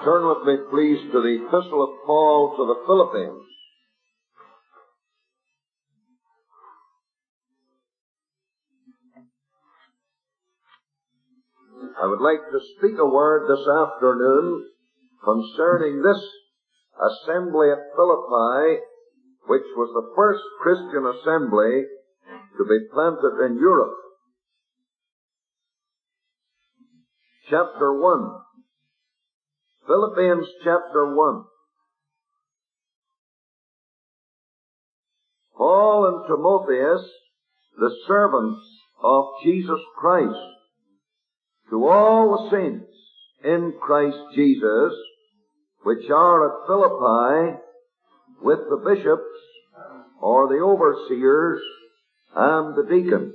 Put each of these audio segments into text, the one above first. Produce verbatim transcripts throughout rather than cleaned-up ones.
Turn with me, please, to the Epistle of Paul to the Philippians. I would like to speak a word this afternoon concerning this assembly at Philippi, which was the first Christian assembly to be planted in Europe. Chapter one. Philippians chapter one. Paul and Timotheus, the servants of Jesus Christ, to all the saints in Christ Jesus, which are at Philippi, with the bishops, or the overseers, and the deacons.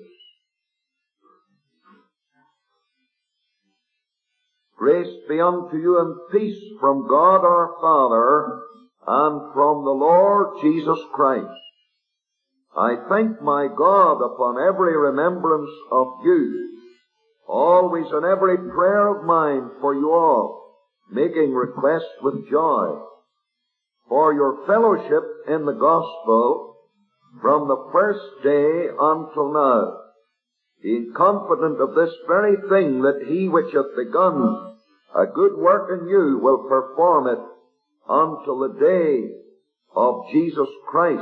Grace be unto you and peace from God our Father and from the Lord Jesus Christ. I thank my God upon every remembrance of you, always in every prayer of mine for you all, making request with joy, for your fellowship in the gospel from the first day until now, being confident of this very thing, that he which hath begun a good work in you will perform it until the day of Jesus Christ.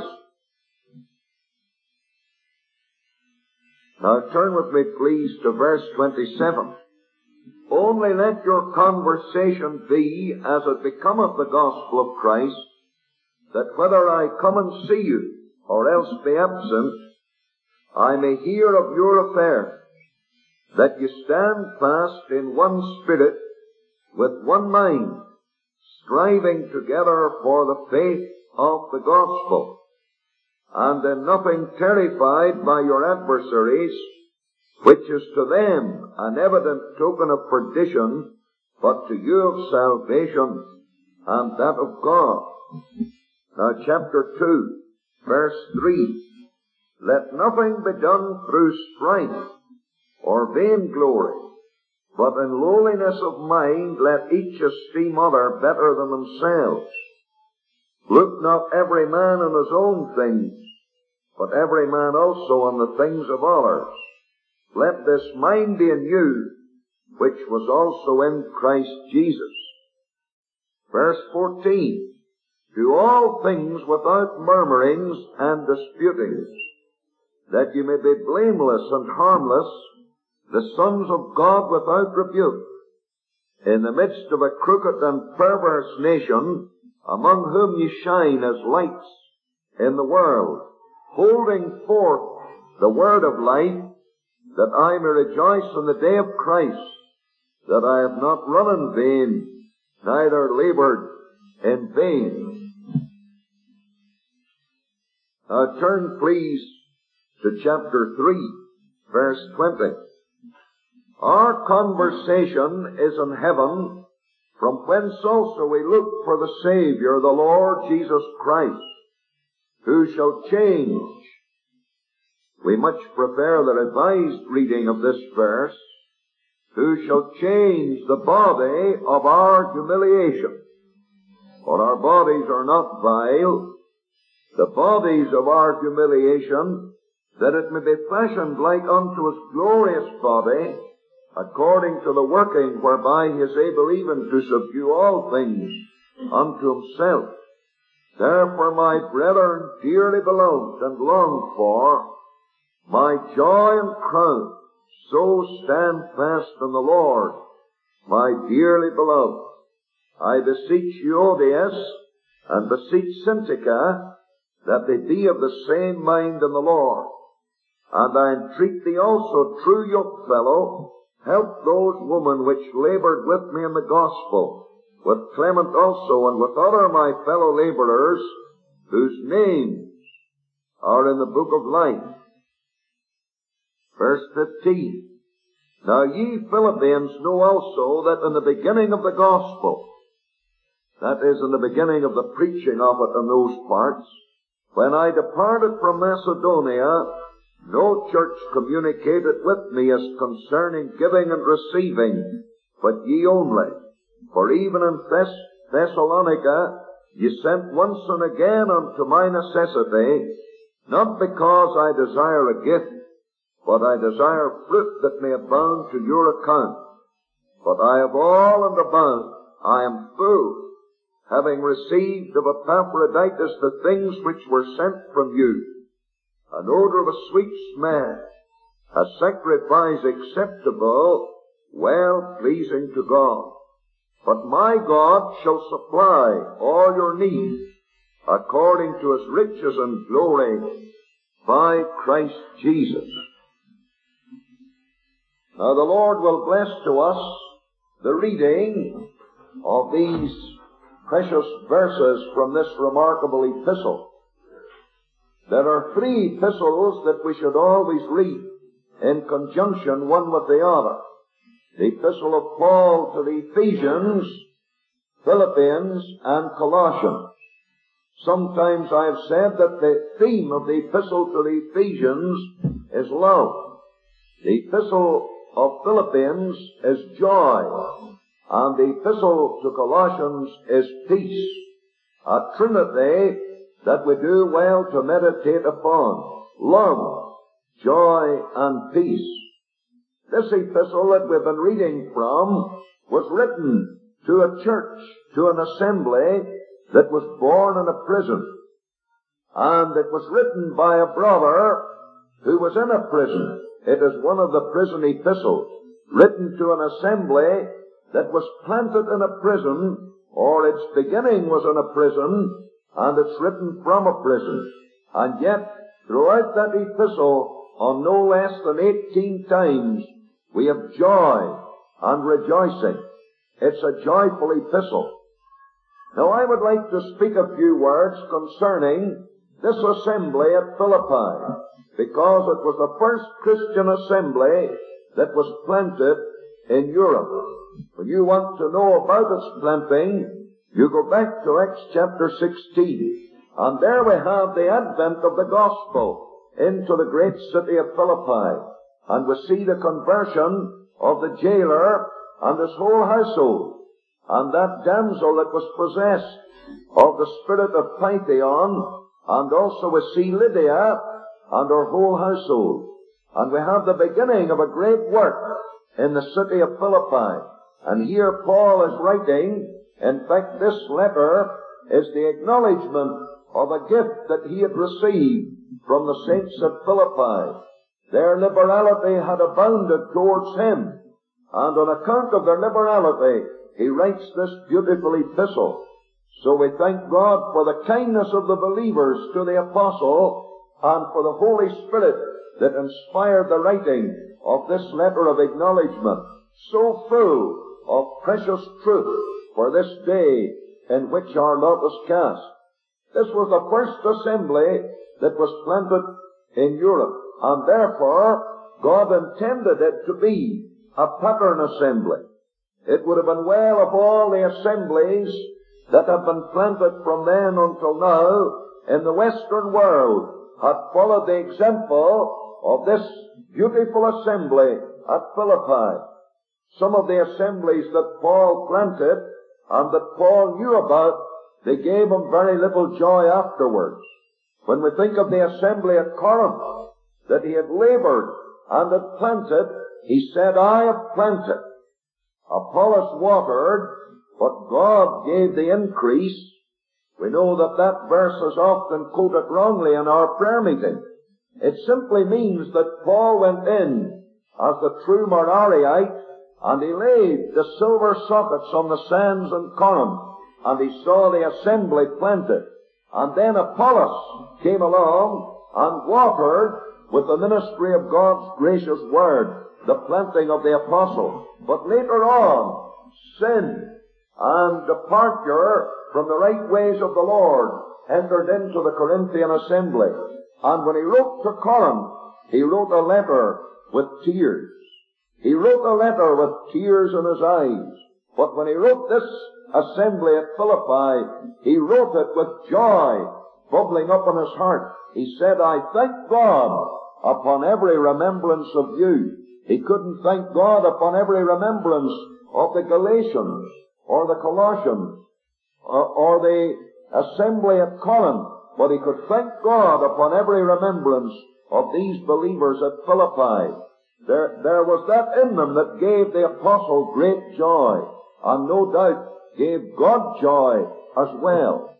Now turn with me, please, to verse twenty-seven. Only let your conversation be as it becometh the gospel of Christ, that whether I come and see you, or else be absent, I may hear of your affairs, that ye stand fast in one spirit, with one mind, striving together for the faith of the gospel, and in nothing terrified by your adversaries, which is to them an evident token of perdition, but to you of salvation, and that of God. Now chapter two, verse three. Let nothing be done through strife or vainglory, but in lowliness of mind let each esteem other better than themselves. Look not every man on his own things, but every man also on the things of others. Let this mind be in you, which was also in Christ Jesus. Verse fourteen. Do all things without murmurings and disputings, that ye may be blameless and harmless, the sons of God without rebuke, in the midst of a crooked and perverse nation, among whom ye shine as lights in the world, holding forth the word of life, that I may rejoice in the day of Christ, that I have not run in vain, neither labored in vain. Now turn, please, to chapter three, verse twenty. Our conversation is in heaven, from whence also we look for the Savior, the Lord Jesus Christ, who shall change. We much prefer the revised reading of this verse, who shall change the body of our humiliation. For our bodies are not vile, the bodies of our humiliation, that it may be fashioned like unto his glorious body, according to the working whereby he is able even to subdue all things unto himself. Therefore, my brethren, dearly beloved and longed for, my joy and crown, so stand fast in the Lord, my dearly beloved. I beseech Euodias and beseech Syntyche, that they be of the same mind in the Lord. And I entreat thee also, true yokefellow, help those women which labored with me in the gospel, with Clement also, and with other my fellow laborers, whose names are in the book of life. Verse fifteen. Now ye Philippians know also that in the beginning of the gospel, that is, in the beginning of the preaching of it in those parts, when I departed from Macedonia, no church communicated with me as concerning giving and receiving, but ye only. For even in Thess- Thessalonica ye sent once and again unto my necessity, not because I desire a gift, but I desire fruit that may abound to your account. But I have all and abound, I am full, having received of Epaphroditus the things which were sent from you, an odor of a sweet smell, a sacrifice acceptable, well pleasing to God. But my God shall supply all your needs according to his riches and glory by Christ Jesus. Now the Lord will bless to us the reading of these precious verses from this remarkable epistle. There are three epistles that we should always read in conjunction one with the other. The epistle of Paul to the Ephesians, Philippians, and Colossians. Sometimes I have said that the theme of the epistle to the Ephesians is love. The epistle of Philippians is joy. And the epistle to Colossians is peace. A trinity that we do well to meditate upon. Love, joy, and peace. This epistle that we've been reading from was written to a church, to an assembly that was born in a prison. And it was written by a brother who was in a prison. It is one of the prison epistles, written to an assembly that was planted in a prison, or its beginning was in a prison, and it's written from a prison. And yet, throughout that epistle, on no less than eighteen times, we have joy and rejoicing. It's a joyful epistle. Now I would like to speak a few words concerning this assembly at Philippi, because it was the first Christian assembly that was planted in Europe. When you want to know about its planting, you go back to Acts chapter sixteen, and there we have the advent of the gospel into the great city of Philippi, and we see the conversion of the jailer and his whole household, and that damsel that was possessed of the spirit of Pythion, and also we see Lydia and her whole household. And we have the beginning of a great work in the city of Philippi. And here Paul is writing, in fact this letter is the acknowledgement of a gift that he had received from the saints at Philippi. Their liberality had abounded towards him, and on account of their liberality, he writes this beautiful epistle. So we thank God for the kindness of the believers to the apostle, and for the Holy Spirit that inspired the writing of this letter of acknowledgement, so full of precious truth for this day in which our lot is cast. This was the first assembly that was planted in Europe, and therefore God intended it to be a pattern assembly. It would have been well if all the assemblies that have been planted from then until now in the Western world had followed the example of this beautiful assembly at Philippi. Some of the assemblies that Paul planted and that Paul knew about, they gave him very little joy afterwards. When we think of the assembly at Corinth, that he had labored and had planted, he said, I have planted. Apollos watered, but God gave the increase. We know that that verse is often quoted wrongly in our prayer meeting. It simply means that Paul went in as the true Morariite, and he laid the silver sockets on the sands in Corinth, and he saw the assembly planted. And then Apollos came along and watered with the ministry of God's gracious word, the planting of the apostle. But later on, sin and departure from the right ways of the Lord entered into the Corinthian assembly. And when he wrote to Corinth, he wrote a letter with tears. He wrote a letter with tears in his eyes. But when he wrote this assembly at Philippi, he wrote it with joy bubbling up in his heart. He said, I thank God upon every remembrance of you. He couldn't thank God upon every remembrance of the Galatians, or the Colossians, or, or the assembly at Corinth, but he could thank God upon every remembrance of these believers at Philippi. There, there was that in them that gave the apostle great joy, and no doubt gave God joy as well.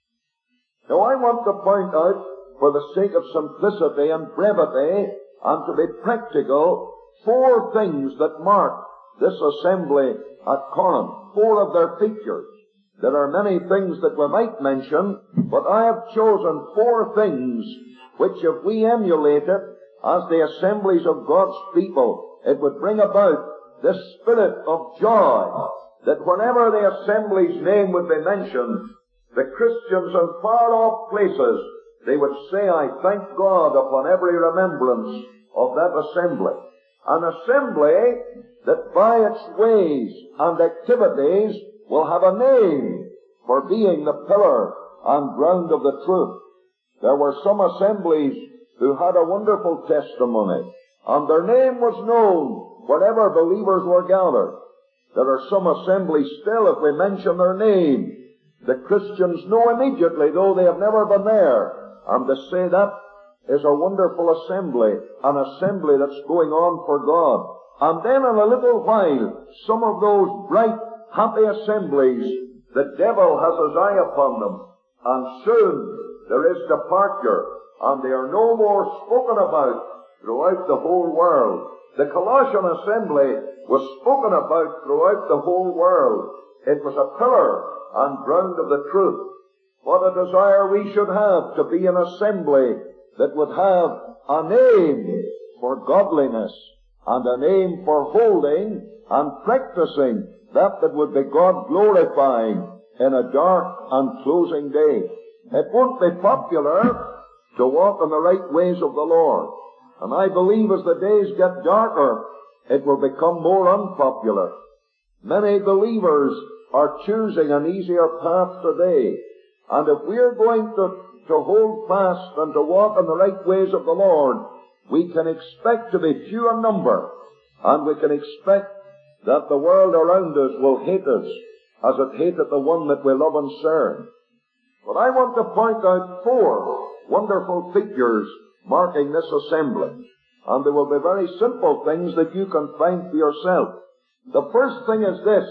Now I want to point out, for the sake of simplicity and brevity, and to be practical, four things that mark this assembly at Corinth, four of their features. There are many things that we might mention, but I have chosen four things which, if we emulated as the assemblies of God's people, it would bring about this spirit of joy, that whenever the assembly's name would be mentioned, the Christians in far-off places, they would say, I thank God upon every remembrance of that assembly. An assembly that by its ways and activities will have a name for being the pillar and ground of the truth. There were some assemblies who had a wonderful testimony, and their name was known wherever believers were gathered. There are some assemblies still, if we mention their name, the Christians know immediately, though they have never been there, and they say that is a wonderful assembly, an assembly that's going on for God. And then in a little while, some of those bright, happy assemblies, the devil has his eye upon them, and soon there is departure, and they are no more spoken about throughout the whole world. The Colossian assembly was spoken about throughout the whole world. It was a pillar and ground of the truth. What a desire we should have to be an assembly that would have a name for godliness and a name for holding and practicing that that would be God glorifying in a dark and closing day. It won't be popular to walk in the right ways of the Lord. And I believe as the days get darker, it will become more unpopular. Many believers are choosing an easier path today. And if we're going to, to hold fast and to walk in the right ways of the Lord, we can expect to be few in number. And we can expect that the world around us will hate us as it hated the one that we love and serve. But I want to point out four wonderful figures marking this assembly. And they will be very simple things that you can find for yourself. The first thing is this.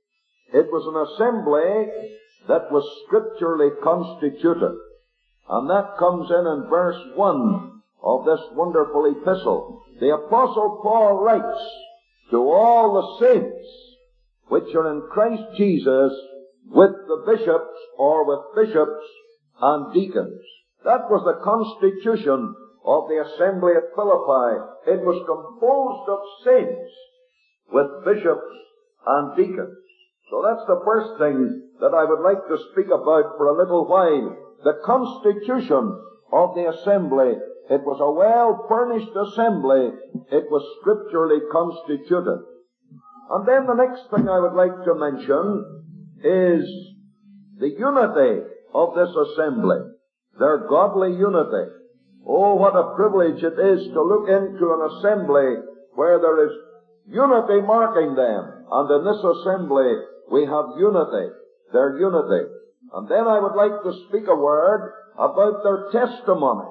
It was an assembly that was scripturally constituted. And that comes in in verse one of this wonderful epistle. The Apostle Paul writes, to all the saints which are in Christ Jesus with the bishops or with bishops and deacons. That was the constitution of the assembly at Philippi. It was composed of saints with bishops and deacons. So that's the first thing that I would like to speak about for a little while. The constitution of the assembly. It was a well-furnished assembly. It was scripturally constituted. And then the next thing I would like to mention is the unity of this assembly. Their godly unity. Oh, what a privilege it is to look into an assembly where there is unity marking them. And in this assembly we have unity. Their unity. And then I would like to speak a word about their testimony.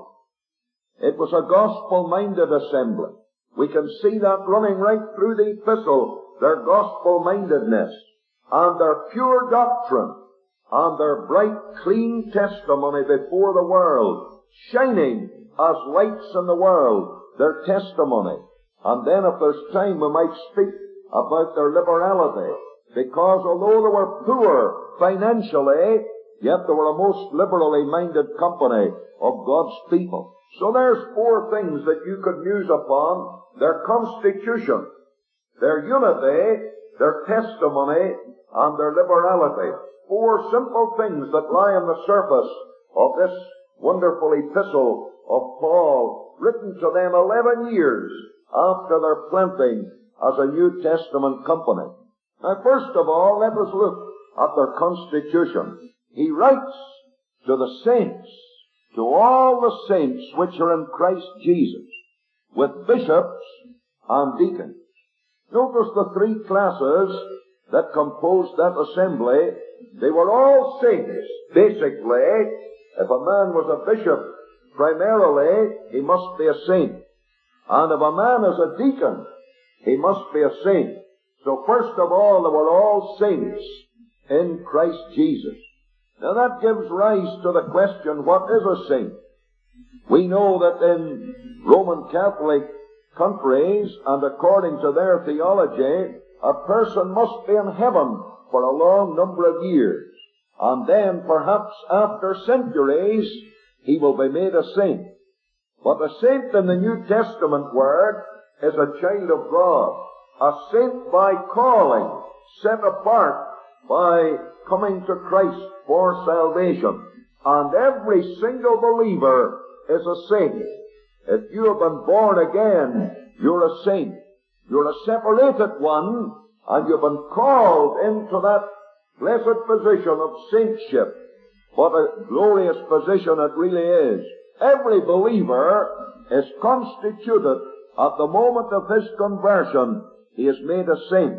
It was a gospel-minded assembly. We can see that running right through the epistle, their gospel-mindedness, and their pure doctrine, and their bright, clean testimony before the world, shining as lights in the world, their testimony. And then if there's time we might speak about their liberality, because although they were poor financially, yet they were a most liberally minded company of God's people. So there's four things that you could muse upon. Their constitution, their unity, their testimony, and their liberality. Four simple things that lie on the surface of this wonderful epistle of Paul, written to them eleven years after their planting as a New Testament company. Now, first of all, let us look at their constitution. He writes to the saints, to all the saints which are in Christ Jesus, with bishops and deacons. Notice the three classes that composed that assembly, they were all saints. Basically, if a man was a bishop, primarily, he must be a saint. And if a man is a deacon, he must be a saint. So first of all, they were all saints in Christ Jesus. Now that gives rise to the question, what is a saint? We know that in Roman Catholic countries, and according to their theology, a person must be in heaven for a long number of years. And then, perhaps after centuries, he will be made a saint. But a saint in the New Testament word is a child of God. A saint by calling, set apart by coming to Christ for salvation. And every single believer is a saint. If you have been born again, you're a saint. You're a separated one, and you've been called into that blessed position of saintship. What a glorious position it really is. Every believer is constituted at the moment of his conversion. He is made a saint.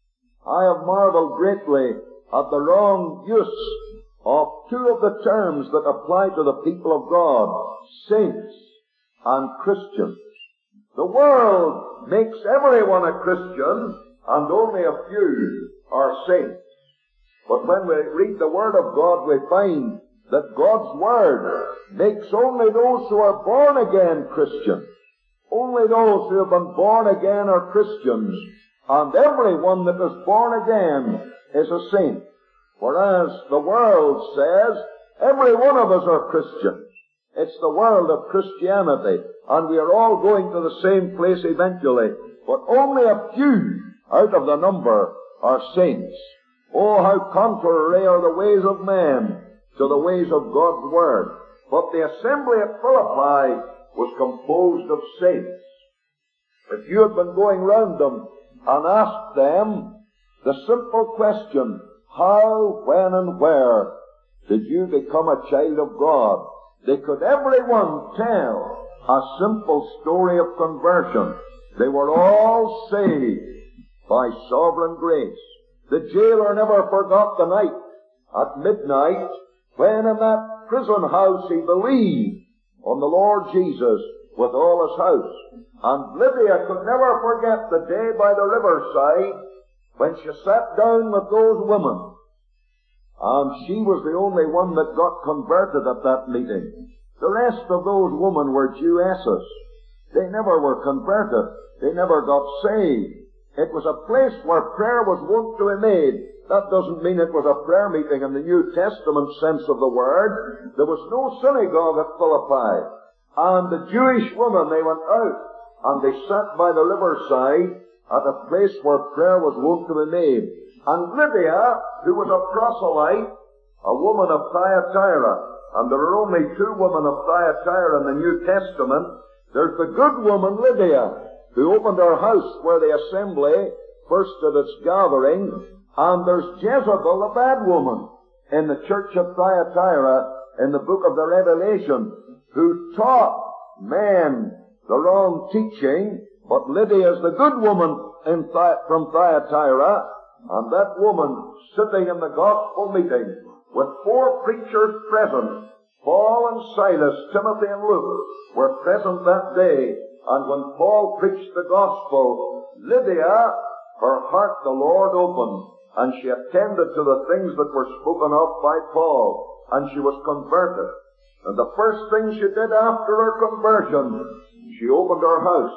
I have marveled greatly at the wrong use of two of the terms that apply to the people of God, saints and Christians. The world makes everyone a Christian, and only a few are saints. But when we read the Word of God, we find that God's Word makes only those who are born again Christians. Only those who have been born again are Christians. And everyone that is born again is a saint. Whereas the world says, every one of us are Christians. It's the world of Christianity, and we are all going to the same place eventually. But only a few out of the number are saints. Oh, how contrary are the ways of man to the ways of God's Word. But the assembly at Philippi was composed of saints. If you had been going round them and asked them the simple question, how, when, and where did you become a child of God? They could every one tell a simple story of conversion. They were all saved by sovereign grace. The jailer never forgot the night at midnight when in that prison house he believed on the Lord Jesus with all his house. And Lydia could never forget the day by the riverside when she sat down with those women. And she was the only one that got converted at that meeting. The rest of those women were Jewesses. They never were converted. They never got saved. It was a place where prayer was wont to be made. That doesn't mean it was a prayer meeting in the New Testament sense of the word. There was no synagogue at Philippi. And the Jewish women, they went out and they sat by the riverside at a place where prayer was wont to be made. And Lydia, who was a proselyte, a woman of Thyatira, and there are only two women of Thyatira in the New Testament. There's the good woman Lydia, who opened her house where the assembly first did its gathering, and there's Jezebel, the bad woman, in the church of Thyatira, in the book of the Revelation, who taught men the wrong teaching, but Lydia is the good woman in Thy- from Thyatira, and that woman sitting in the gospel meeting with four preachers present, Paul and Silas, Timothy and Luke, were present that day. And when Paul preached the gospel, Lydia, her heart the Lord opened, and she attended to the things that were spoken of by Paul, and she was converted. And the first thing she did after her conversion, she opened her house.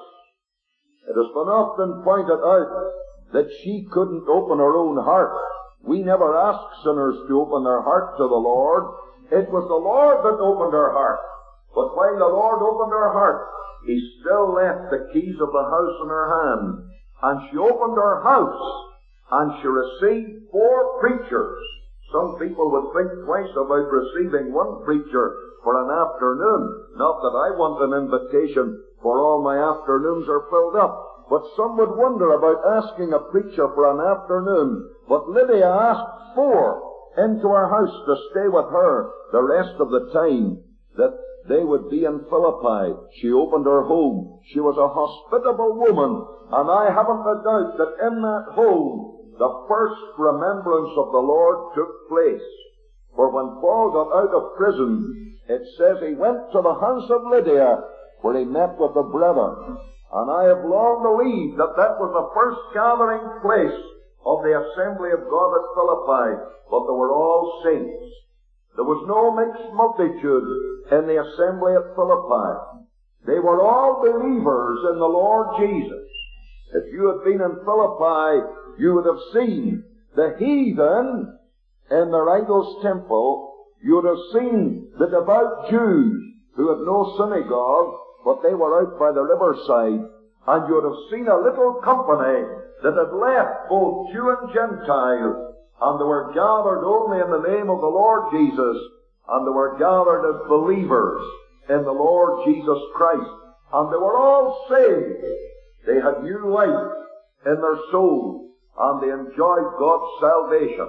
It has been often pointed out that she couldn't open her own heart. We never ask sinners to open their heart to the Lord. It was the Lord that opened her heart. But while the Lord opened her heart, He still left the keys of the house in her hand. And she opened her house, and she received four preachers. Some people would think twice about receiving one preacher for an afternoon. Not that I want an invitation, for all my afternoons are filled up. But some would wonder about asking a preacher for an afternoon. But Lydia asked four into her house to stay with her the rest of the time that they would be in Philippi. She opened her home. She was a hospitable woman, and I haven't a doubt that in that home the first remembrance of the Lord took place. For when Paul got out of prison, it says he went to the house of Lydia, where he met with the brethren. And I have long believed that that was the first gathering place of the assembly of God at Philippi, but they were all saints. There was no mixed multitude in the assembly at Philippi. They were all believers in the Lord Jesus. If you had been in Philippi, you would have seen the heathen in their idol's temple. You would have seen the devout Jews who had no synagogue, but they were out by the riverside. And you would have seen a little company that had left both Jew and Gentile, and they were gathered only in the name of the Lord Jesus, and they were gathered as believers in the Lord Jesus Christ. And they were all saved. They had new life in their souls, and they enjoyed God's salvation.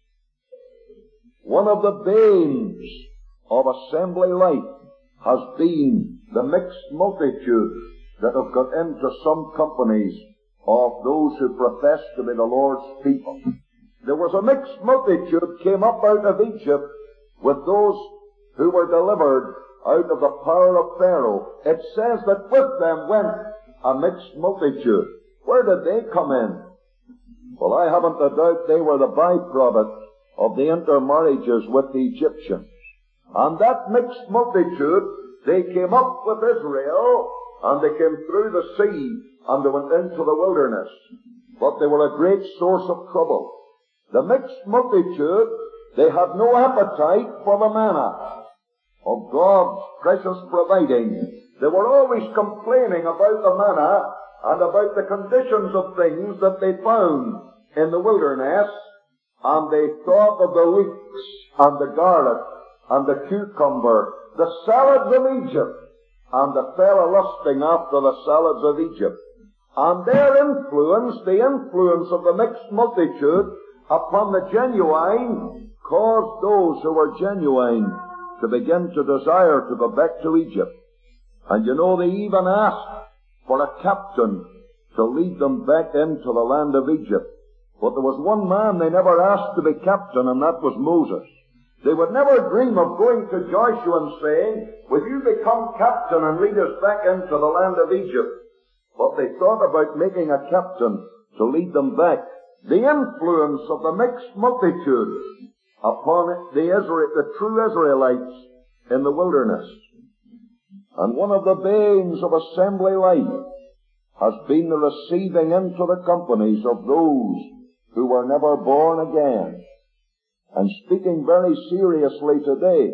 One of the banes of assembly life has been the mixed multitude that have got into some companies of those who profess to be the Lord's people. There was a mixed multitude came up out of Egypt with those who were delivered out of the power of Pharaoh. It says that with them went a mixed multitude. Where did they come in? Well, I haven't a doubt they were the byproduct of the intermarriages with the Egyptians. And that mixed multitude, they came up with Israel, and they came through the sea, and they went into the wilderness. But they were a great source of trouble. The mixed multitude, they had no appetite for the manna of God's precious providing. They were always complaining about the manna and about the conditions of things that they found in the wilderness, and they thought of the leeks and the garlic and the cucumber, the salads of Egypt, and they fell a lusting after the salads of Egypt. And their influence, the influence of the mixed multitude upon the genuine, caused those who were genuine to begin to desire to go back to Egypt. And you know, they even asked for a captain to lead them back into the land of Egypt. But there was one man they never asked to be captain, and that was Moses. They would never dream of going to Joshua and saying, will you become captain and lead us back into the land of Egypt? But they thought about making a captain to lead them back. The influence of the mixed multitude upon the, Israel, the true Israelites in the wilderness. And one of the banes of assembly life has been the receiving into the companies of those who were never born again. And speaking very seriously today,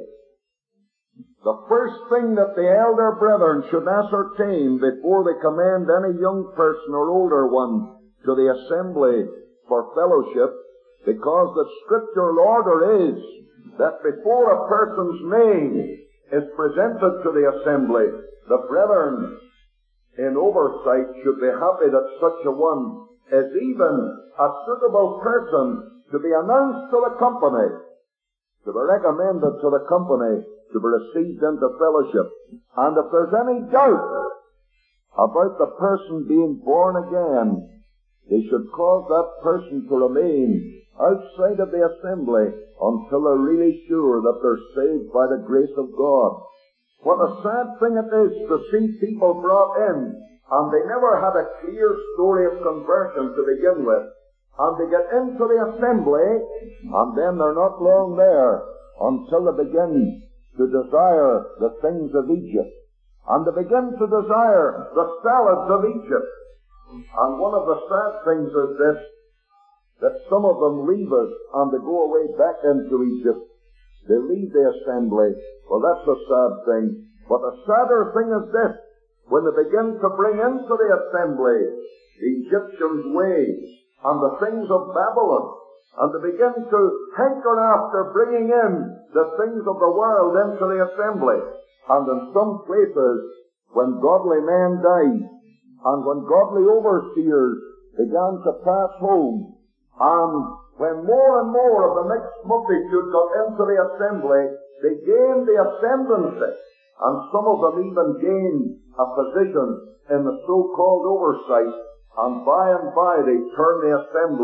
the first thing that the elder brethren should ascertain before they commend any young person or older one to the assembly for fellowship, because the scriptural order is that before a person's name is presented to the assembly, the brethren in oversight should be happy that such a one is even a suitable person to be announced to the company, to be recommended to the company, to be received into fellowship. And if there's any doubt about the person being born again, they should cause that person to remain outside of the assembly until they're really sure that they're saved by the grace of God. What a sad thing it is to see people brought in, and they never had a clear story of conversion to begin with, and they get into the assembly, and then they're not long there until they begin to desire the things of Egypt, and they begin to desire the salads of Egypt. And one of the sad things is this, that some of them leave us and they go away back into Egypt. They leave the assembly. Well, that's a sad thing. But a sadder thing is this, when they begin to bring into the assembly the Egyptians' ways and the things of Babylon, and they begin to hanker after bringing in the things of the world into the assembly. And in some places, when godly men died, and when godly overseers began to pass home, and when more and more of the mixed multitude got into the assembly, they gained the ascendancy, and some of them even gained a position in the so-called oversight, and by and by they turned the assembly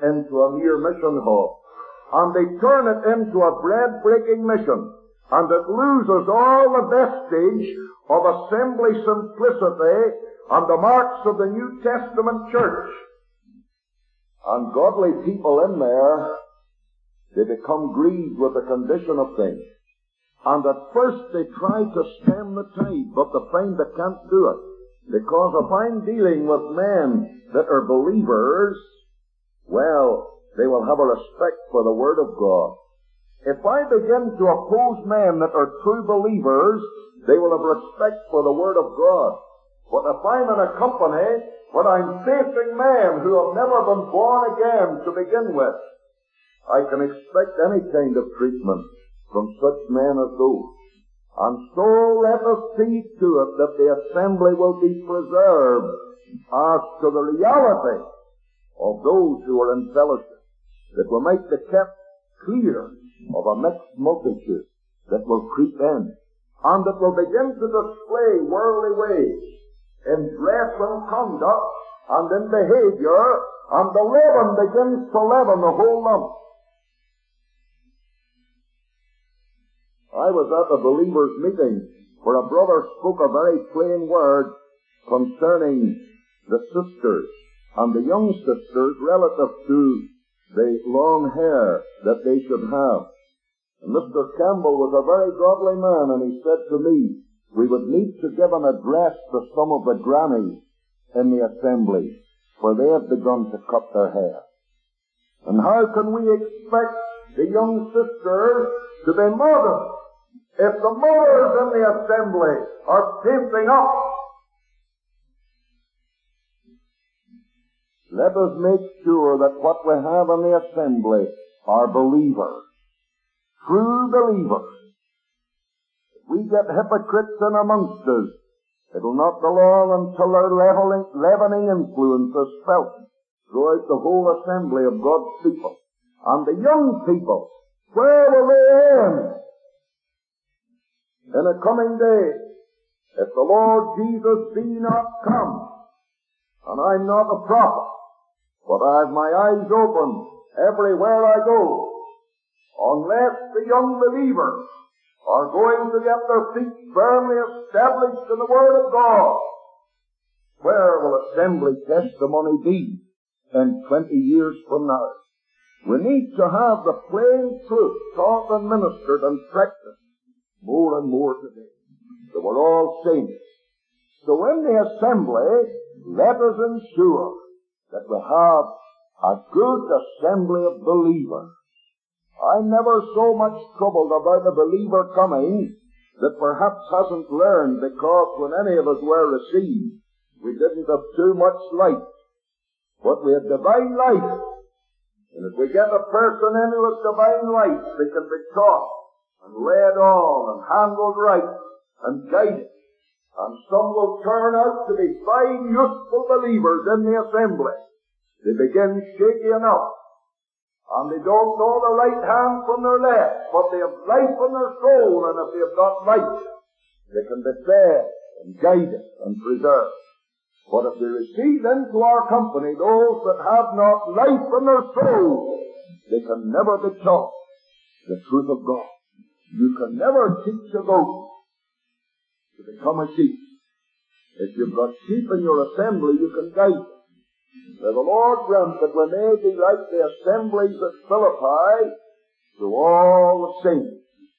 into a mere mission hall. And they turn it into a bread-breaking mission. And it loses all the vestige of assembly simplicity and the marks of the New Testament church. And godly people in there, they become grieved with the condition of things. And at first they try to stem the tide, but they find they can't do it. Because if I'm dealing with men that are believers, well, they will have a respect for the Word of God. If I begin to oppose men that are true believers, they will have respect for the Word of God. But if I'm in a company where I'm facing men who have never been born again to begin with, I can expect any kind of treatment from such men as those. And so let us see to it that the assembly will be preserved as to the reality of those who are in fellowship, that we might be kept clear of a mixed multitude that will creep in, and that will begin to display worldly ways in dress and conduct and in behavior, and the leaven begins to leaven the whole lump. I was at a believers' meeting where a brother spoke a very plain word concerning the sisters and the young sisters relative to the long hair that they should have. And Mister Campbell was a very godly man, and he said to me, we would need to give an address to some of the grannies in the assembly, for they have begun to cut their hair. And how can we expect the young sisters to be modern if the mothers in the assembly are painting up? Let us make sure that what we have in the assembly are believers, true believers. If we get hypocrites in amongst us, it'll not be long until their leveling, leavening influence is felt throughout the whole assembly of God's people. And the young people, where will they end in a coming day if the Lord Jesus be not come? And I'm not a prophet, but I have my eyes open everywhere I go. Unless the young believers are going to get their feet firmly established in the Word of God, where will assembly testimony be in twenty years from now? We need to have the plain truth taught and ministered and practiced more and more today. So we're all saints. So in the assembly, let us ensure that we have a good assembly of believers. I'm never so much troubled about a believer coming that perhaps hasn't learned, because when any of us were received, we didn't have too much light, but we had divine light. And if we get a person in who has divine light, they can be taught and led on and handled right and guided. And some will turn out to be fine, useful believers in the assembly. They begin shaky enough, and they don't know the right hand from their left, but they have life in their soul, and if they have got light, they can be fed and guided and preserved. But if they receive into our company those that have not life in their soul, they can never be taught the truth of God. You can never teach a goat to become a sheep. If you've got sheep in your assembly, you can guide them. May the Lord grant that we may be like the assemblies at Philippi to all the saints.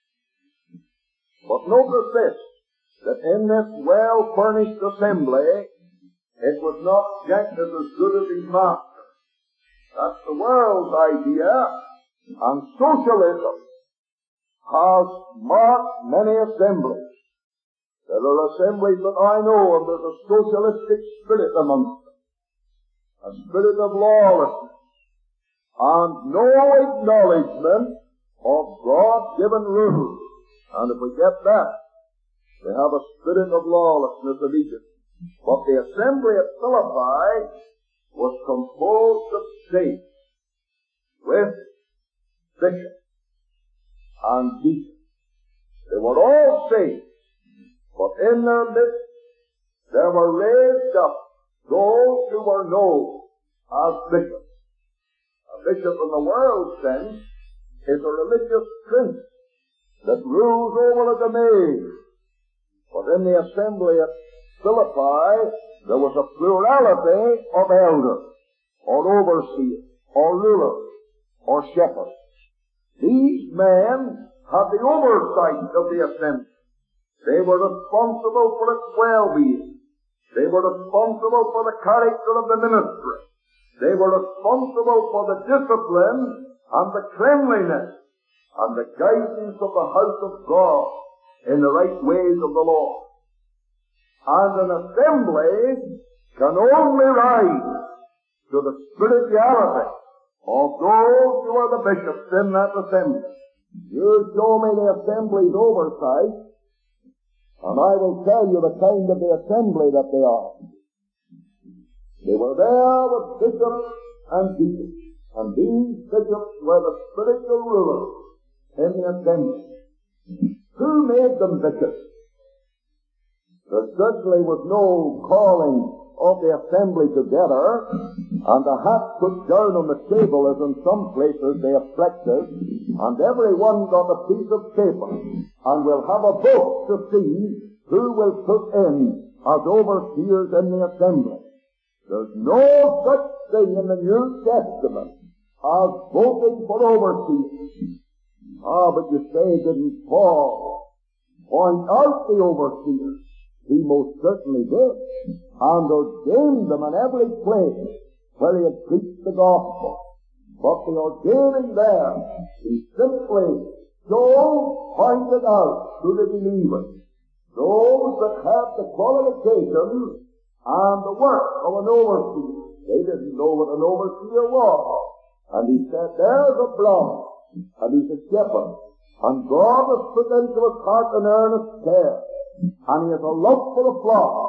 But notice this, that in this well-furnished assembly, it was not Jack that was good as his master. That's the world's idea, and socialism has marked many assemblies. There are assemblies that I know of, there's a socialistic spirit amongst them, a spirit of lawlessness, and no acknowledgement of God-given rules. And if we get that, we have a spirit of lawlessness of Egypt. But the assembly at Philippi was composed of saints with bishops and deacons. They were all saints, but in their midst there were raised up those who were known as bishops. And bishop in the world sense is a religious prince that rules over a domain. But in the assembly at Philippi, there was a plurality of elders, or overseers, or rulers, or shepherds. These men had the oversight of the assembly. They were responsible for its well-being. They were responsible for the character of the ministry. They were responsible for the discipline and the cleanliness and the guidance of the house of God in the right ways of the Lord. And an assembly can only rise to the spirituality of those who are the bishops in that assembly. You show me the assembly's oversight, and I will tell you the kind of the assembly that they are. They were there with bishops and deacons, and these bishops were the spiritual rulers in the assembly. Who made them bishops? There certainly was no calling of the assembly together, and a hat put down on the table, as in some places they have practiced, and every one got a piece of paper, and will have a vote to see who will put in as overseers in the assembly. There's no such thing in the New Testament as voting for overseers. Ah, but you say, didn't Paul point out the overseers? He most certainly did, and ordained them in every place where he had preached the gospel. But the ordaining there, he simply so pointed out to the believers, those that had the qualifications and the work of an overseer. They didn't know what an overseer was. And he said, there's a brother, and he's a shepherd, and God has put into his heart an earnest care, and he has a love for the flock.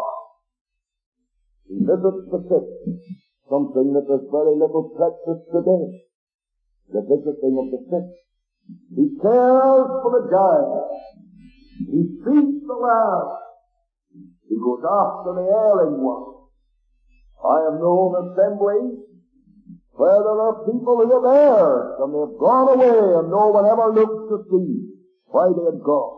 He visits the sick, something that there's very little practice today, the visiting of the sick. He cares for the giant. He feeds the lambs. He goes after the erring one. I have known assemblies where there are people who have erred, and they've gone away, and no one ever looks to see why they had gone.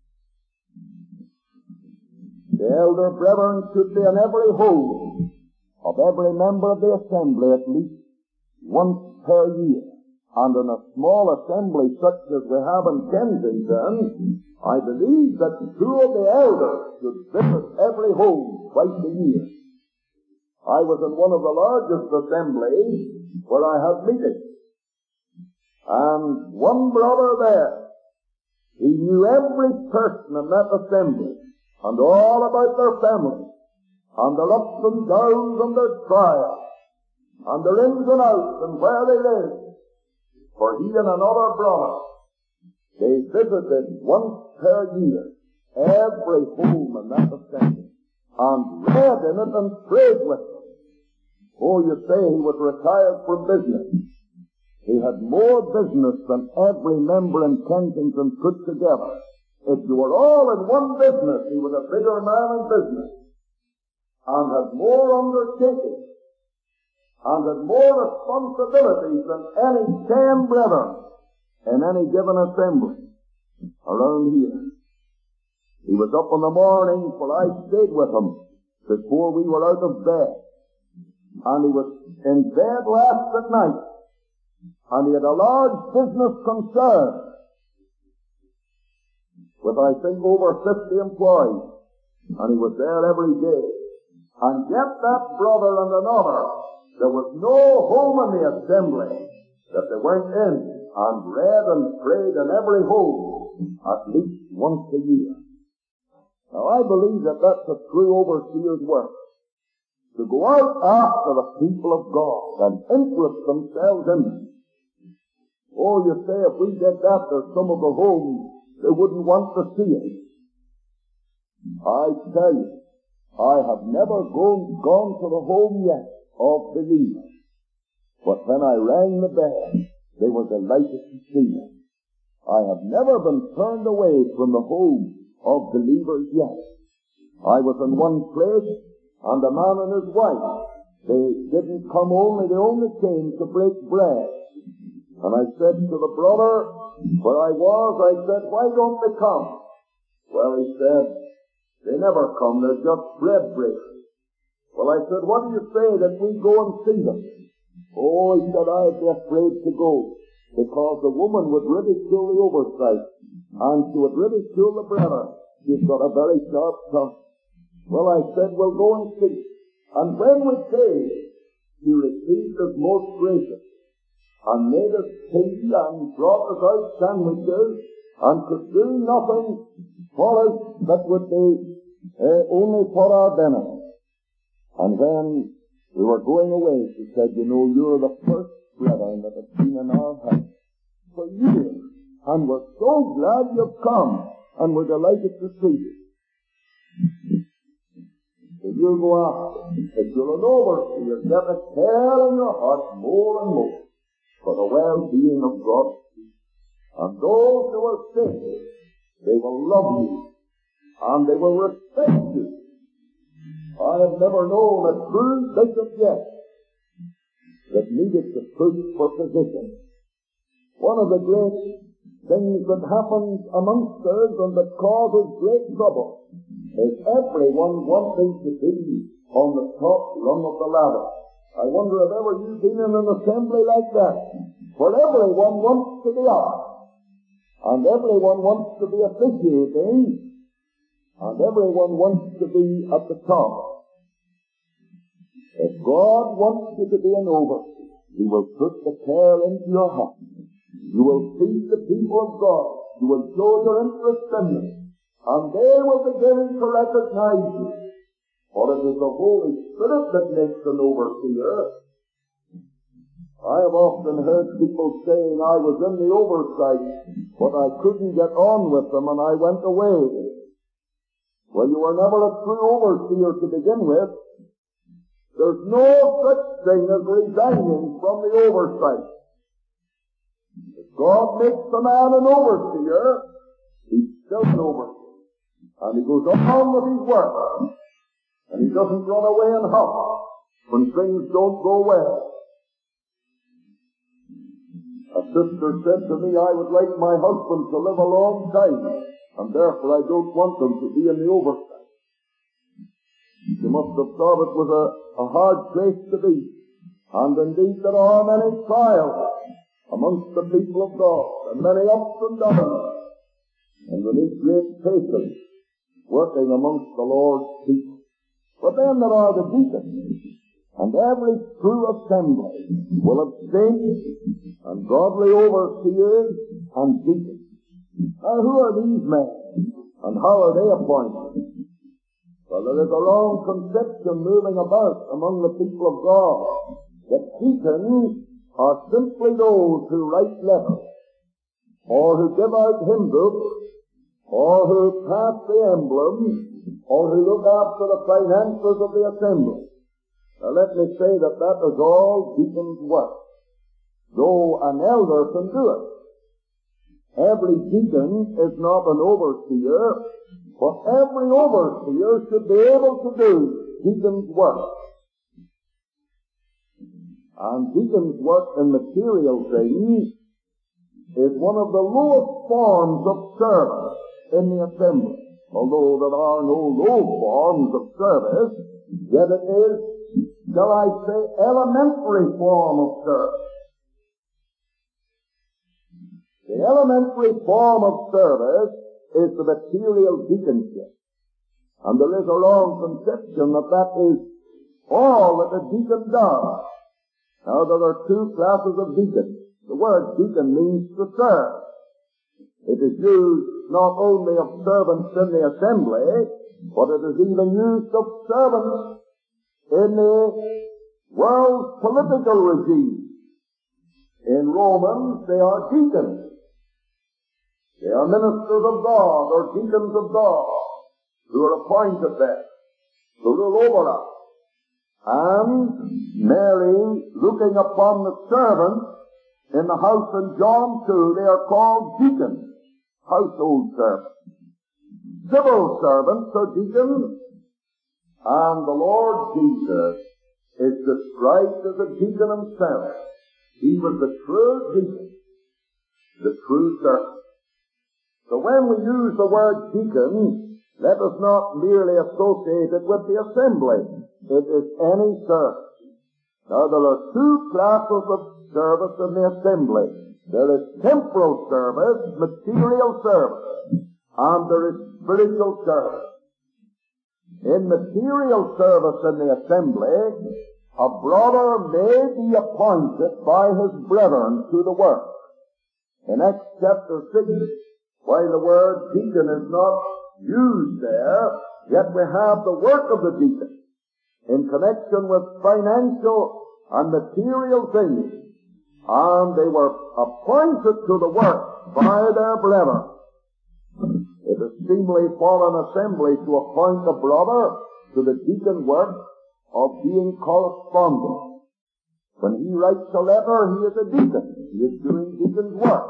The elder brethren should be in every home of every member of the assembly at least once per year. And in a small assembly such as we have in Kensington, I believe that two of the elders should visit every home twice a year. I was in one of the largest assemblies where I had meetings. And one brother there, he knew every person in that assembly, and all about their families, and their ups and downs, and their trials, and their ins and outs, and where they lived. For he and another brother, they visited once per year every home in that assembly, and read in it and prayed with them. Oh, you say he was retired from business. He had more business than every member in Kensington put together. If you were all in one business, he was a bigger man in business, and had more undertakings, and had more responsibilities than any ten brethren in any given assembly around here. He was up in the morning, for I stayed with him before we were out of bed, and he was in bed last at night, and he had a large business concern with, I think, over fifty employees, and he was there every day. And yet that brother and another, there was no home in the assembly that they weren't in, and read and prayed in every home at least once a year. Now I believe that that's a true overseer's work, to go out after the people of God and interest themselves in them. Oh, you say if we did that, there's some of the homes they wouldn't want to see it. I tell you, I have never gone, gone to the home yet of believers, but when I rang the bell, they were delighted to see me. I have never been turned away from the home of believers yet. I was in one place, and a man and his wife, they didn't come only, they only came to break bread And I said to the brother where I was, I said, why don't they come? Well, he said, they never come, they're just bread breakers. Well, I said, what do you say that we go and see them? Oh, he said, I'd be afraid to go, because the woman would ridicule the oversight, and she would ridicule the brother. She's got a very sharp tongue. Well, I said, we'll go and see. And when we came, he received us most gracious, and made us tea, and brought us out sandwiches, and could do nothing for us that would be uh, only for our benefit. And when we were going away, she said, you know, you're the first brethren that have been in our house for years, and we're so glad you've come, and we're delighted to see you. So you'll go after, if you're an overseer, get a care in your heart more and more for the well-being of God's people. And those who are saved, they will love you, and they will respect you. I have never known a true bishop yet that needed to push for position. One of the great things that happens amongst us and that causes great trouble is everyone wanting to be on the top rung of the ladder. I wonder if ever you've been in an assembly like that, where everyone wants to be up, and everyone wants to be officiating, and everyone wants to be at the top. If God wants you to be an overseer, He will put the care into your heart. You will feed the people of God. You will show your interest in them, and they will begin to recognize you. For it is the Holy Spirit that makes an overseer. I have often heard people saying, I was in the oversight, but I couldn't get on with them and I went away. Well, you were never a true overseer to begin with. There's no such thing as resigning from the oversight. If God makes a man an overseer, he's still an overseer. And he goes on with his work. And he doesn't run away and huff when things don't go well. A sister said to me, I would like my husband to live a long time, and therefore I don't want him to be in the oversight. She must have thought it was a, a hard place to be. And indeed there are many trials amongst the people of God, and many ups and downs. And we need great patience working amongst the Lord's people. But then there are the deacons, and every true assembly will have saints and godly overseers and deacons. Now who are these men, and how are they appointed? Well, there is a wrong conception moving about among the people of God that deacons are simply those who write letters, or who give out hymn books, or who pass the emblems, or who look after the finances of the assembly. Now let me say that that is all deacon's work, though an elder can do it. Every deacon is not an overseer, but every overseer should be able to do deacon's work. And deacon's work in material things is one of the lowest forms of service in the assembly. Although there are no low forms of service, yet it is, shall I say, elementary form of service. The elementary form of service is the material deaconship. And there is a wrong conception that that is all that a deacon does. Now there are two classes of deacons. The word deacon means to serve. It is used not only of servants in the assembly, but it is even used of servants in the world's political regime. In Romans, they are deacons. They are ministers of God, or deacons of God, who are appointed there to rule over us. And Mary, looking upon the servants in the house in John two, they are called deacons. Household servants. Civil servants are deacons, and the Lord Jesus is described as a deacon himself. He was the true deacon. the true servant. So when we use the word deacon, let us not merely associate it with the assembly. It is any service. Now there are two classes of service in the assembly. There is temporal service, material service, and there is spiritual service. In material service in the assembly, a brother may be appointed by his brethren to the work. In Acts chapter six, while the word deacon is not used there, yet we have the work of the deacon in connection with financial and material things, and they were appointed to the work by their brethren. It is seemly for an assembly to appoint a brother to the deacon work of being correspondent. When he writes a letter, he is a deacon. He is doing deacon's work.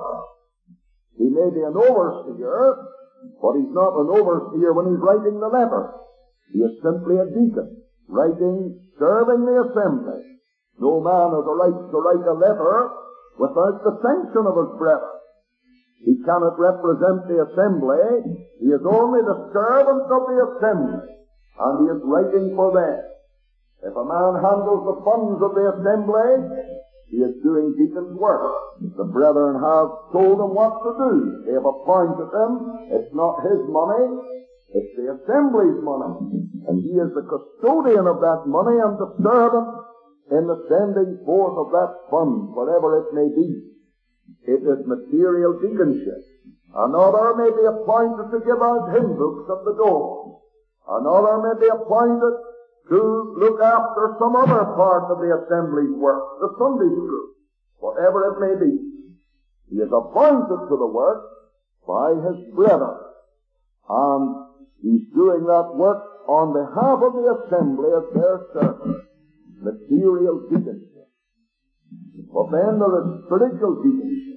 He may be an overseer, but he's not an overseer when he's writing the letter. He is simply a deacon, writing, serving the assembly. No man has a right to write a letter without the sanction of his brethren. He cannot represent the assembly. He is only the servant of the assembly, and he is writing for them. If a man handles the funds of the assembly, he is doing deacon's work. The brethren have told him what to do. They have appointed him. It's not his money. It's the assembly's money. And he is the custodian of that money and the servant in the sending forth of that fund, whatever it may be. It is material deaconship. Another may be appointed to give out hymn books at the door. Another may be appointed to look after some other part of the assembly's work, the Sunday school, whatever it may be. He is appointed to the work by his brethren, and he's doing that work on behalf of the assembly as their servant. Material deaconship. But then there is spiritual deaconship.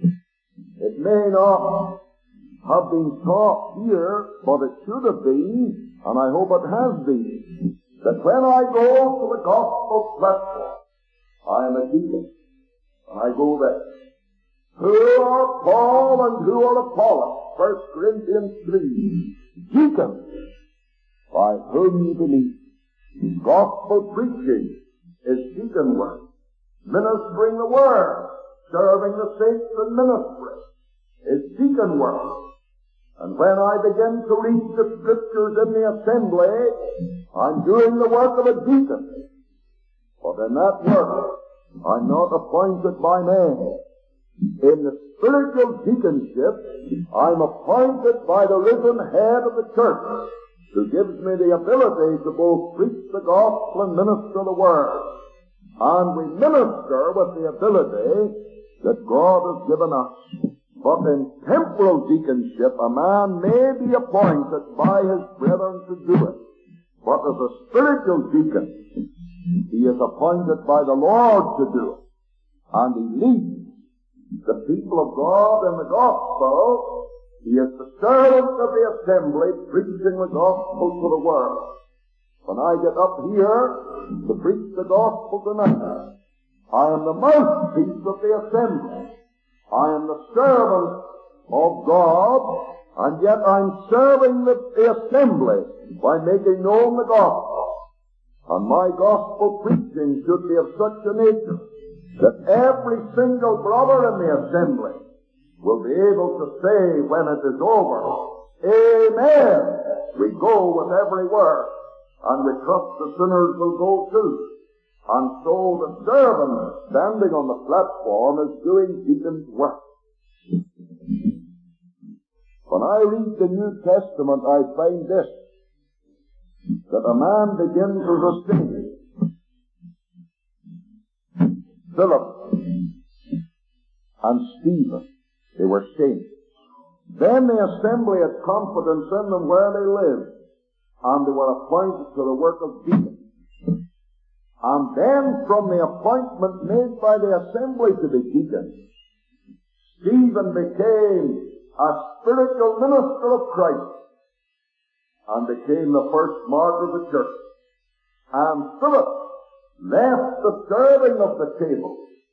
It may not have been taught here, but it should have been, and I hope it has been, that when I go to the gospel platform, I am a deacon, and I go there. Who are Paul and who are Apollos? First Corinthians three. Deacons, by whom you believe. Gospel preaching is deacon work. Ministering the word, serving the saints in ministry, is deacon work. And when I begin to read the scriptures in the assembly, I'm doing the work of a deacon. But in that work, I'm not appointed by man. In the spiritual deaconship, I'm appointed by the risen head of the church, who gives me the ability to both preach the gospel and minister the word. And we minister with the ability that God has given us. But in temporal deaconship, a man may be appointed by his brethren to do it. But as a spiritual deacon, he is appointed by the Lord to do it. And he leads the people of God in the gospel. He is the servant of the assembly, preaching the gospel to the world. When I get up here to preach the gospel tonight, I am the mouthpiece of the assembly. I am the servant of God, and yet I'm serving the, the assembly by making known the gospel. And my gospel preaching should be of such a nature that every single brother in the assembly will be able to say when it is over, Amen. We go with every word, and we trust the sinners will go too. And so the servant standing on the platform is doing deacon's work. When I read the New Testament, I find this, that a man begins as a saint. Philip and Stephen, they were saints. Then the assembly had confidence in them where they lived, and they were appointed to the work of deacons. And then from the appointment made by the assembly to be deacons, Stephen became a spiritual minister of Christ and became the first martyr of the church. And Philip left the serving of the table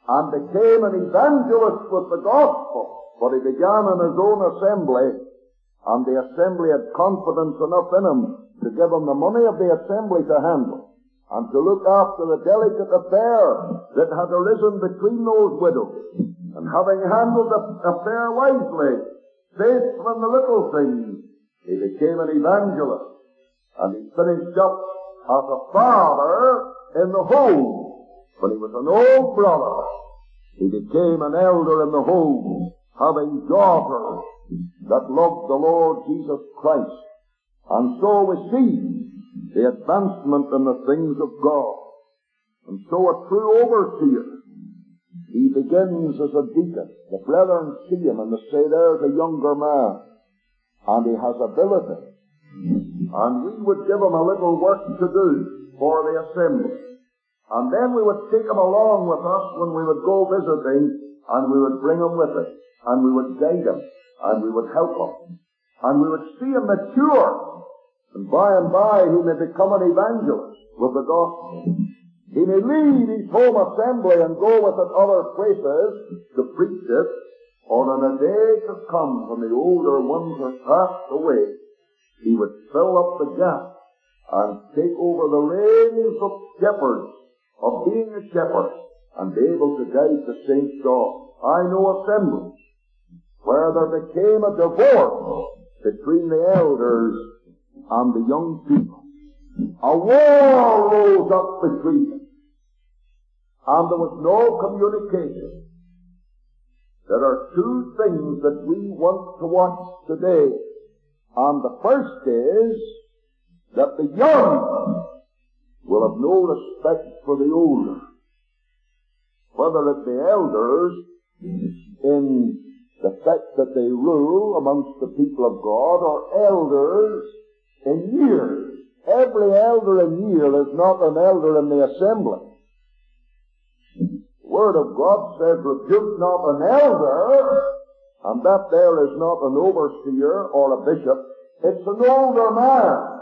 and became an evangelist with the gospel. But he began in his own assembly, and the assembly had confidence enough in him to give him the money of the assembly to handle, and to look after the delicate affair that had arisen between those widows. And having handled the affair wisely, faithful in the little things, he became an evangelist. And he finished up as a father in the home. When he was an old brother, he became an elder in the home, having daughters that loved the Lord Jesus Christ. And so we see the advancement in the things of God. And so a true overseer, he begins as a deacon. The brethren see him and they say, there's a younger man, and he has ability. And we would give him a little work to do for the assembly. And then we would take him along with us when we would go visiting, and we would bring him with us, and we would guide him, and we would help him. And we would see him mature, and by and by he may become an evangelist with the gospel. He may leave his home assembly and go with it other places to preach it, or in a day to come when the older ones are passed away, he would fill up the gap and take over the reins of shepherds, of being a shepherd, and be able to guide the saints on. I know assemblies where there became a divorce between the elders and the young people. A war rose up between them, and there was no communication. There are two things that we want to watch today. And the first is that the young will have no respect for the older. Whether it be elders in the fact that they rule amongst the people of God, or elders in years. Every elder in year is not an elder in the assembly. The Word of God says, rebuke not an elder, and that there is not an overseer or a bishop. It's an older man.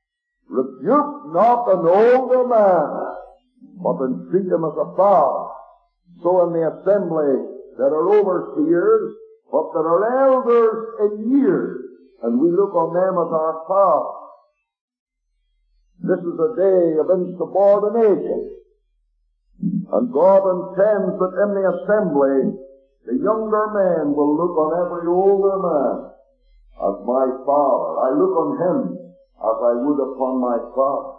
Rebuke not an older man, but entreat him as a father. So in the assembly there are overseers, but there are elders in years, and we look on them as our fathers. This is a day of insubordination, and God intends that in the assembly the younger men will look on every older man as my father. I look on him as I would upon my father.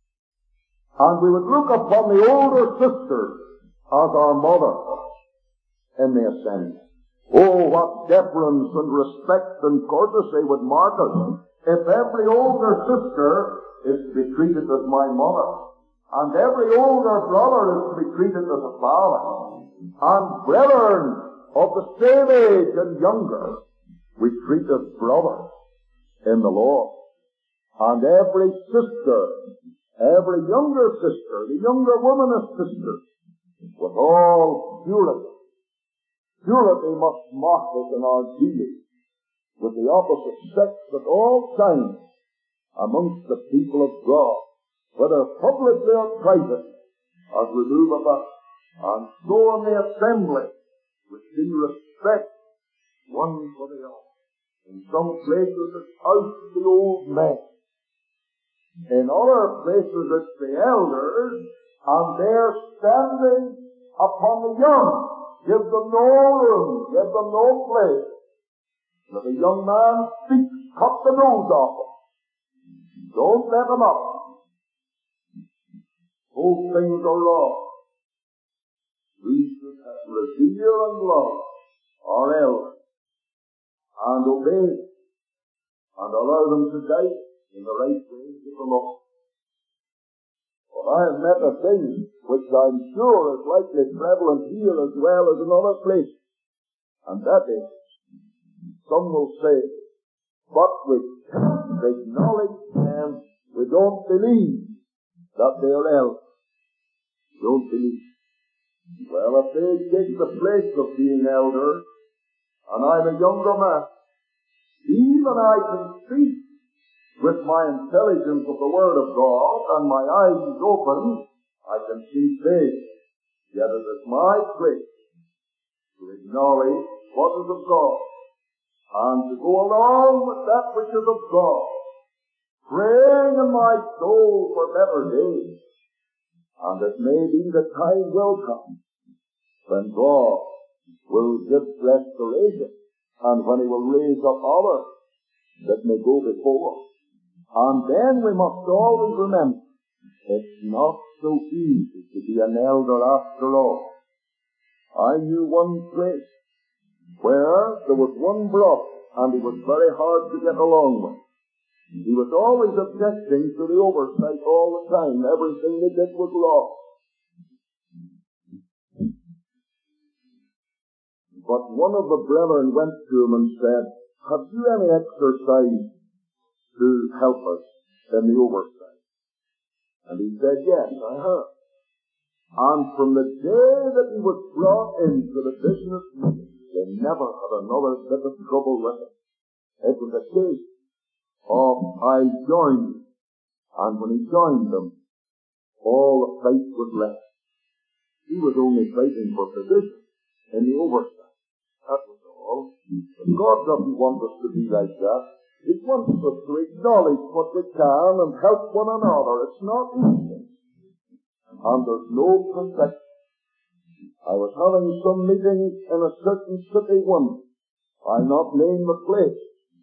And we would look upon the older sisters as our mothers in the assembly. Oh, what deference and respect and courtesy would mark us if every older sister is to be treated as my mother, and every older brother is to be treated as a father, and brethren of the same age and younger we treat as brothers in the Lord. And every sister, every younger sister, the younger woman is sister, with all purity. Purity must mark us in our dealings with the opposite sex at all times amongst the people of God, whether publicly or private, as we move about. And so in the assembly, we see respect one for the other. In some places it's out the old men. In other places it's the elders, and they're standing upon the young. Give them no room, give them no place. If a young man speaks, cut the nose off him. Don't let him up. Both things are wrong. We should revere and love our elders, and obey them, and allow them to guide in the right way to the Lord. But I have met a thing which I'm sure is likely prevalent here as well as in other places, and that is, some will say, but we can't acknowledge them, we don't believe that they are elders. We don't believe. Well, if they take the place of being elders, and I'm a younger man, even I can speak with my intelligence of the Word of God and my eyes open, I can see faith Yet it is my place to acknowledge what is of God, and to go along with that which is of God, praying in my soul for better days. And it may be the time will come when God will give restoration, and when He will raise up others that may go before. And then we must always remember, it's not so easy to be an elder after all. I knew one place where there was one brother, and he was very hard to get along with. He was always objecting to the oversight all the time. Everything they did was wrong. But one of the brethren went to him and said, have you any exercise to help us in the oversight? And he said, yes, I have. And from the day that he was brought into the business meeting, they never had another bit of trouble with him. It was a case of I joined him, and when he joined them, all the fight was left. He was only fighting for position in the oversight. That was all. But God doesn't want us to be like that. He wants us to acknowledge what we can and help one another. It's not easy. And there's no perfection. I was having some meetings in a certain city once. I'll not name the place.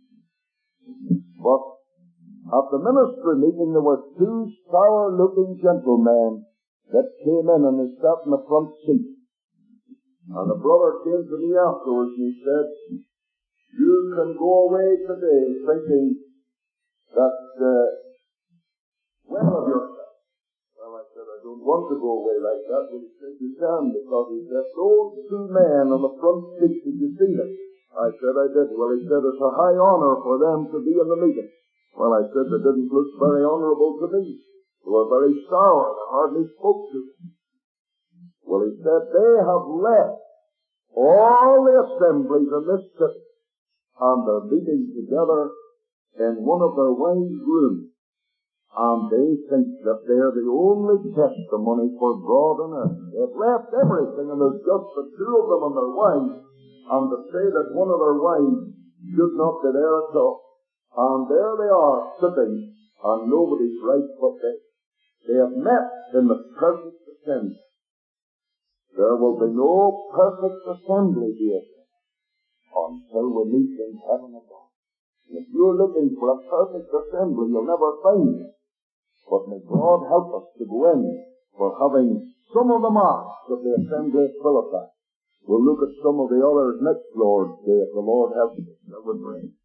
But at the ministry meeting there were two sour-looking gentlemen that came in, and they sat in the front seat. And the brother came to me afterwards and he said, you can go away today thinking that uh, well of yourself. Well, I said, I don't want to go away like that. But he said, you can, because he said, those two men on the front seat, did you see them? I said, I did. Well, he said, it's a high honor for them to be in the meeting. Well, I said, they didn't look very honorable to me. They were very sour. They hardly spoke to me. Well, he said, they have left all the assemblies in this city, and they're meeting together in one of their wives' rooms, and they think that they're the only testimony for God on earth. They've left everything, and there's just the two of them and their wives, and to say that one of their wives should not be there at all. And there they are, sitting, and nobody's right but they. They have met in the perfect assembly. There will be no perfect assembly here until we meet in heaven above. And if you're looking for a perfect assembly, you'll never find it. But may God help us to go in for having some of the marks of the assembly at Philippi. We'll look at some of the others next Lord's Day if the Lord helps us. That would bring.